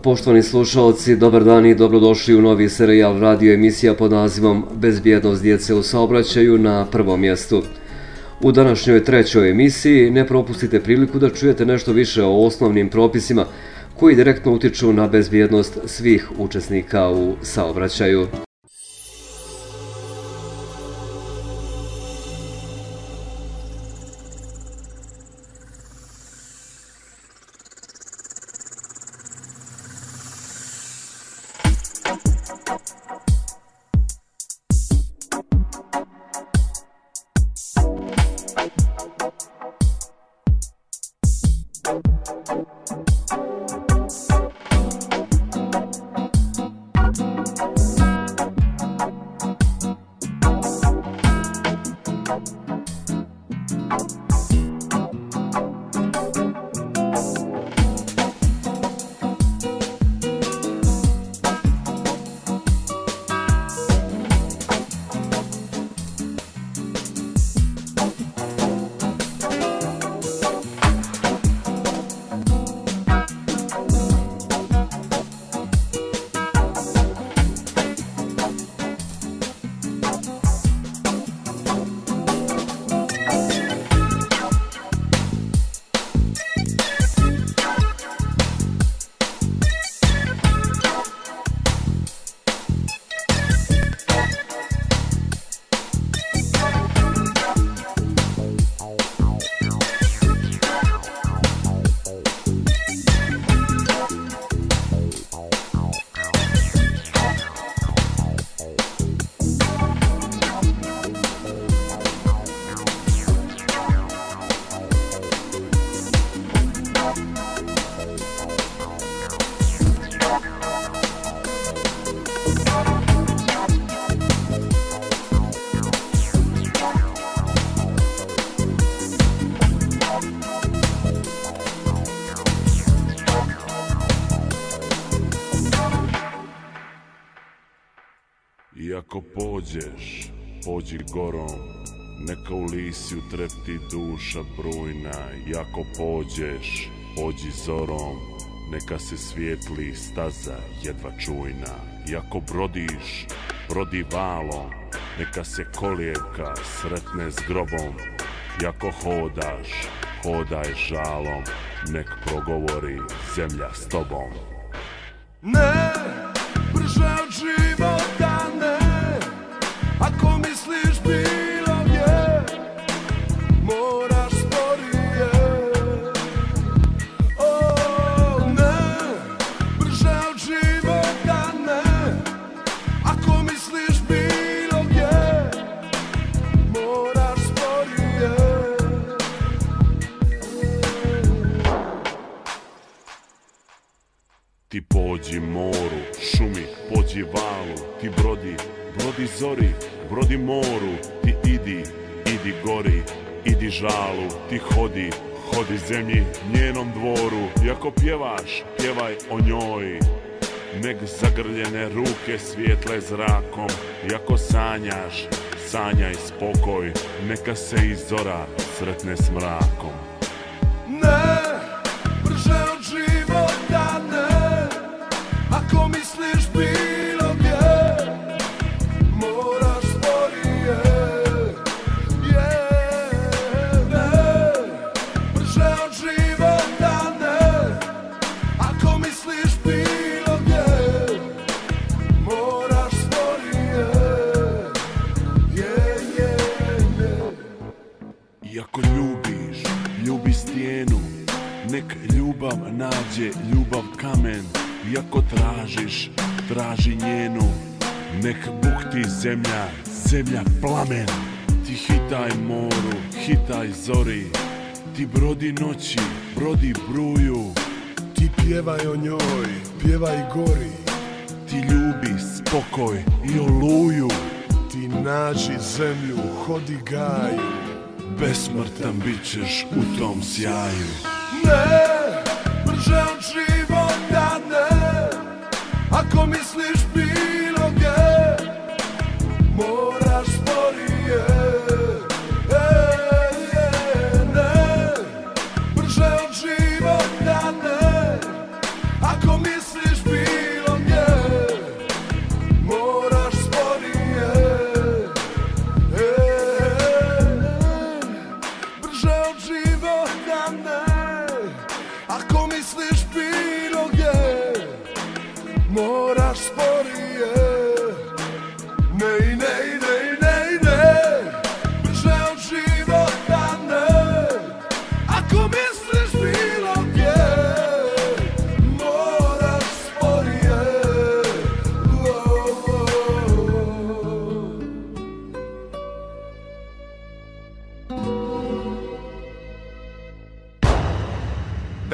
Poštovani slušalci, dobar dan i dobrodošli u novi serijal radio emisija pod nazivom Bezbjednost djece u saobraćaju na prvom mjestu. U današnjoj trećoj emisiji ne propustite priliku da čujete nešto više o osnovnim propisima koji direktno utiču na bezbjednost svih učesnika u saobraćaju. Iako pođeš, pođi gorom, neka u lisju trepti duša brujna. Iako pođeš, pođi zorom, neka se svijetli staza jedva čujna. Iako brodiš, brodi valom, neka se kolijevka sretne s grobom. Iako hodaš, hodaj žalom, nek progovori zemlja s tobom. Ne, brže od života ne, ako misliš bilo gdje, moraš sporije. O ne, brže od života ne, ako misliš bilo gdje, moraš sporije. Ti pođi moru, šumi, pođi valu, ti brodi zori, brodi moru, ti idi gori, idi žalu, ti hodi zemlji, njenom dvoru. I ako pjevaš, pjevaj o njoj, nek zagrljene ruke svijetle zrakom. I ako sanjaš, sanjaj spokoj, neka se i zora sretne s mrakom. Ne, brže od života ne, ako misliš bilo gdje, moraš sporije. Ne, brže od života ne, ako misliš bilo gdje, moraš sporije. Iako ljubiš, ljubi stijenu, nek ljubav nađe ljubav kamen. Iako tražiš, traži njenu, nek bukti zemlja plamen. Ti hitaj moru, hitaj zori, ti brodi noći, brodi bruju. Ti pjevaj o njoj, pjevaj gori, Ti ljubi spokoj i oluju. ti nađi zemlju, hodi gaju. Besmrtan bit ćeš u tom sjaju. Ne, brže od života ne, ako misliš bilo gdje, moraš sporije. Ne, brže od života ne, ako misliš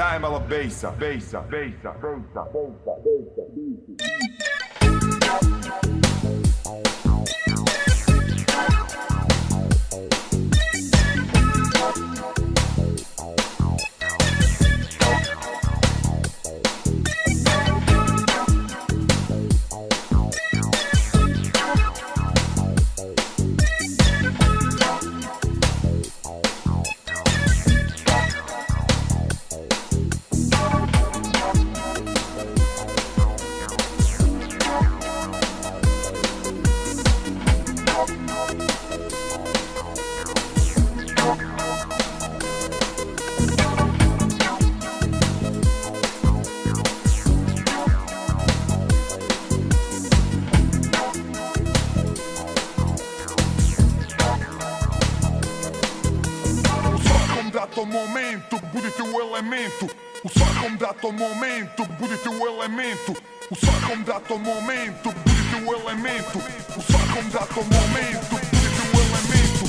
Daj malo bejsa, bejsa, bejsa, bejsa, bejsa, momentu, budite u elementu. U svakom datom momentu, budite u elementu. U svakom datom momentu, budite u elementu. U svakom datom momentu, budite u elementu.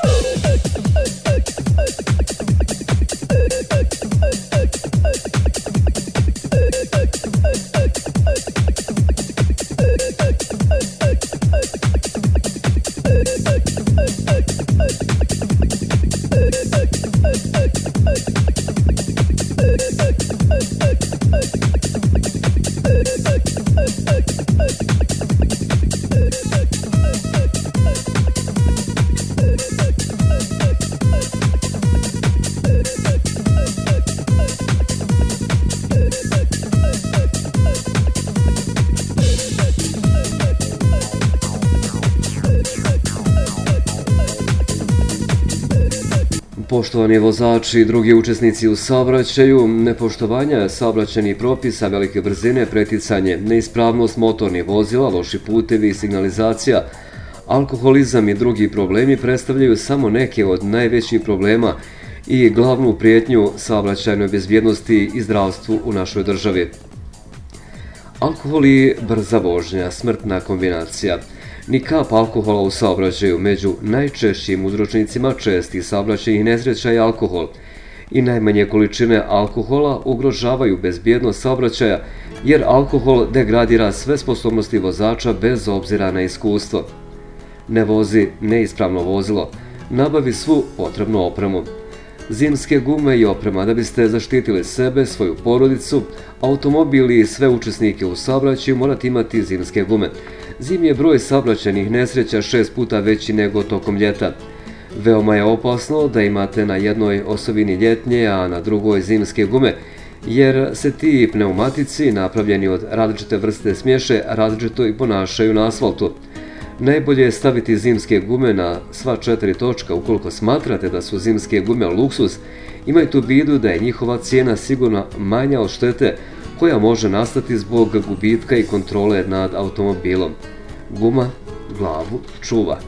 Poštovani vozači i drugi učesnici u saobraćaju, nepoštovanja saobraćajnih propisa velike brzine, preticanje, neispravnost motornih vozila, loši putevi i signalizacija, alkoholizam i drugi problemi predstavljaju samo neke od najvećih problema i glavnu prijetnju saobraćajnoj bezbjednosti i zdravstvu u našoj državi. Alkohol i brza vožnja, smrtna kombinacija. Ni kap alkohola u saobraćaju među najčešćim uzročnicima čestih saobraćajnih nesreća je alkohol. I najmanje količine alkohola ugrožavaju bezbjednost saobraćaja jer alkohol degradira sve sposobnosti vozača bez obzira na iskustvo. Ne vozi neispravno vozilo, nabavi svu potrebnu opremu. Zimske gume i oprema da biste zaštitili sebe, svoju porodicu, automobil i sve učesnike u saobraćaju morate imati zimske gume. Zimi je broj saobraćajnih nesreća 6 puta veći nego tokom ljeta. Veoma je opasno da imate na jednoj osovini ljetnje, a na drugoj zimske gume, jer se ti pneumatici, napravljeni od različite vrste smješe, različito i ponašaju na asfaltu. Najbolje je staviti zimske gume na sva 4 točka. Ukoliko smatrate da su zimske gume luksuz, imajte u vidu da je njihova cijena sigurno manja od štete koja može nastati zbog gubitka i kontrole nad automobilom. Guma glavu čuva.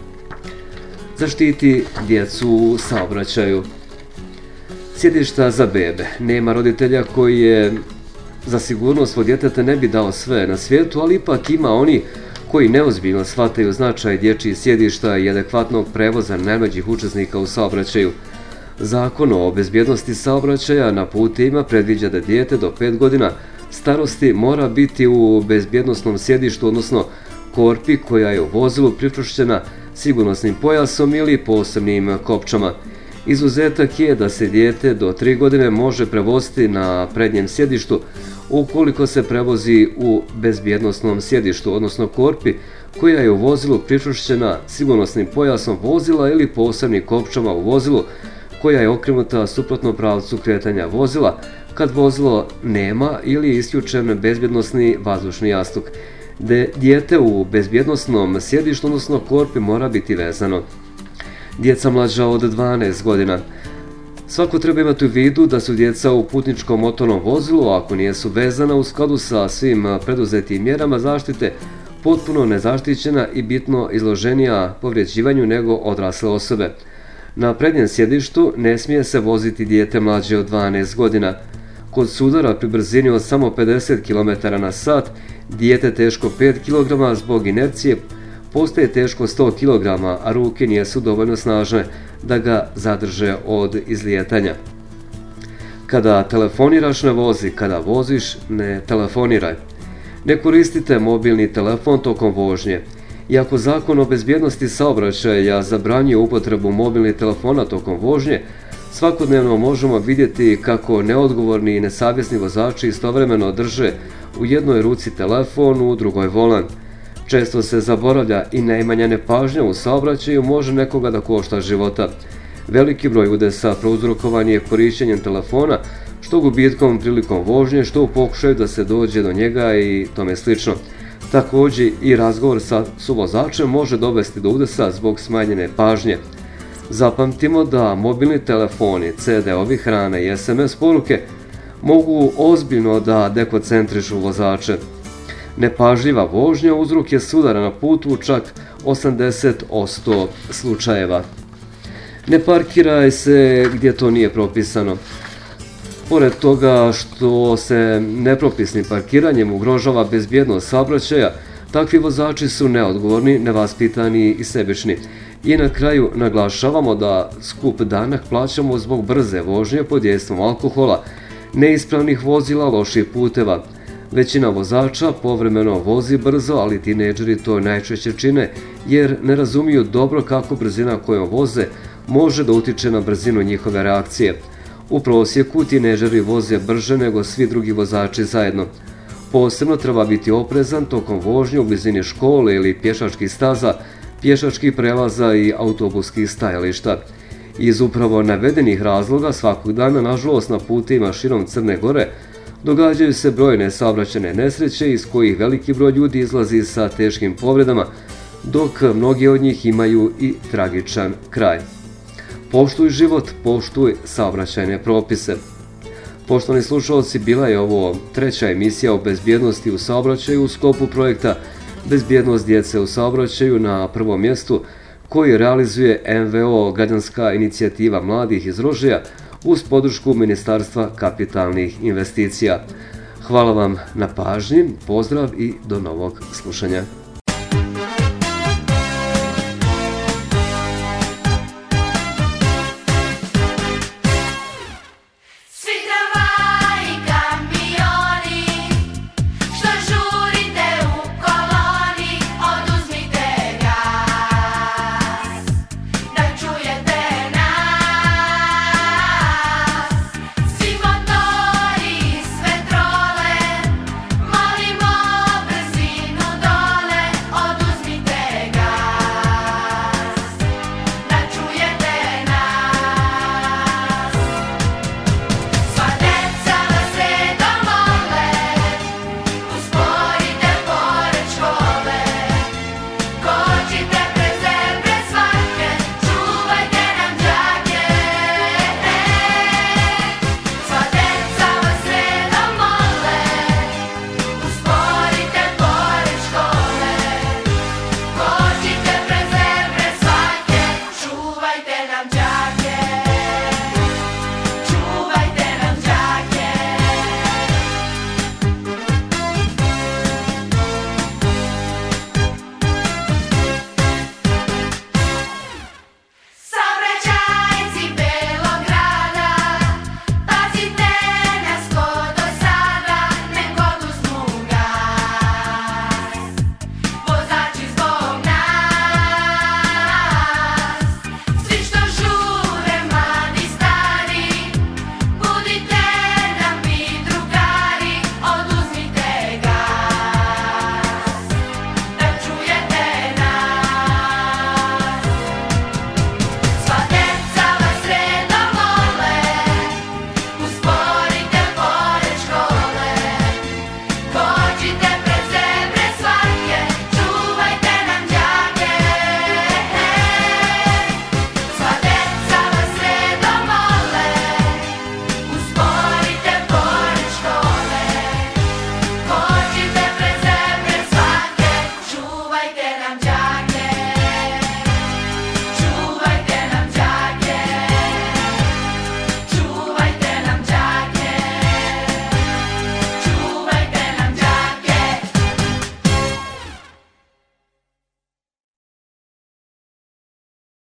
Zaštiti djecu u saobraćaju. Sjedišta za bebe. Nema roditelja koji je za sigurnost svog djeteta ne bi dao sve na svijetu, ali ipak ima oni koji neozbiljno shvataju značaj dječjih sjedišta i adekvatnog prevoza najmlađih učesnika u saobraćaju. Zakon o bezbjednosti saobraćaja na putevima predviđa da dijete do 5 godina starosti mora biti u bezbjednosnom sjedištu, odnosno korpi koja je u vozilu pričvršćena sigurnosnim pojasom ili posebnim kopčama. Izuzetak je da se dijete do 3 godine može prevoziti na prednjem sjedištu ukoliko se prevozi u bezbjednosnom sjedištu, odnosno korpi koja je u vozilu pričvršćena sigurnosnim pojasom vozila ili posebnim kopčama u vozilu koja je okrenuta suprotno pravcu kretanja vozila kad vozilo nema ili je isključen bezbjednosni vazdušni jastuk. Dijete u bezbjednosnom sjedištu, odnosno korpi, mora biti vezano. Djeca mlađa od 12 godina. Svako treba imati u vidu da su djeca u putničkom motornom vozilu, ako nijesu vezana u skladu sa svim preduzetim mjerama zaštite, potpuno nezaštićena i bitno izloženija povređivanju nego odrasle osobe. Na prednjem sjedištu ne smije se voziti dijete mlađe od 12 godina. Kod sudara pri brzini od samo 50 km/h, dijete teško 5 kg zbog inercije postaje teško 100 kg, a ruke nijesu dovoljno snažne da ga zadrže od izlijetanja. Kada telefoniraš ne vozi, kada voziš ne telefoniraj. Ne koristite mobilni telefon tokom vožnje. Iako Zakon o bezbjednosti saobraćaja zabranjuje upotrebu mobilnih telefona tokom vožnje, svakodnevno možemo vidjeti kako neodgovorni i nesavjesni vozači istovremeno drže u jednoj ruci telefon, u drugoj volan. Često se zaboravlja i najmanja nepažnja u saobraćaju može nekoga da košta života. Veliki broj udesa prouzrokovan je korišćenjem telefona, što gubitkom prilikom vožnje, što u pokušaju da se dođe do njega i tome slično. Također i razgovor sa suvozačem može dovesti do udesa zbog smanjene pažnje. Zapamtimo da mobilni telefoni, CD-ovi, hrana i SMS poruke mogu ozbiljno da dekoncentrišu vozače. Nepažljiva vožnja uzrok je sudara na putu u čak 80% slučajeva. Ne parkiraj se gdje to nije propisano. Pored toga što se nepropisnim parkiranjem ugrožava bezbjednost saobraćaja, takvi vozači su neodgovorni, nevaspitani i sebični. I na kraju naglašavamo da skup danak plaćamo zbog brze vožnje pod dejstvom alkohola, neispravnih vozila, loših puteva. Većina vozača povremeno vozi brzo, ali tinejdžeri to najčešće čine jer ne razumiju dobro kako brzina kojom voze može da utiče na brzinu njihove reakcije. U prosjeku tinejdžeri voze brže nego svi drugi vozači zajedno. Posebno treba biti oprezan tokom vožnje u blizini škole ili pješačkih staza, pješačkih prelaza i autobuskih stajališta. Iz upravo navedenih razloga svakog dana, nažalost, na putima širom Crne Gore događaju se brojne saobraćajne nesreće iz kojih veliki broj ljudi izlazi sa teškim povredama, dok mnogi od njih imaju i tragičan kraj. Poštuj život, poštuj saobraćajne propise. Poštovani slušalci, bila je ovo treća emisija o bezbjednosti u saobraćaju u sklopu projekta Bezbjednost djece u saobraćaju na prvom mjestu koji realizuje NVO Građanska inicijativa mladih iz Rožaja uz podršku Ministarstva kapitalnih investicija. Hvala vam na pažnji, pozdrav i do novog slušanja.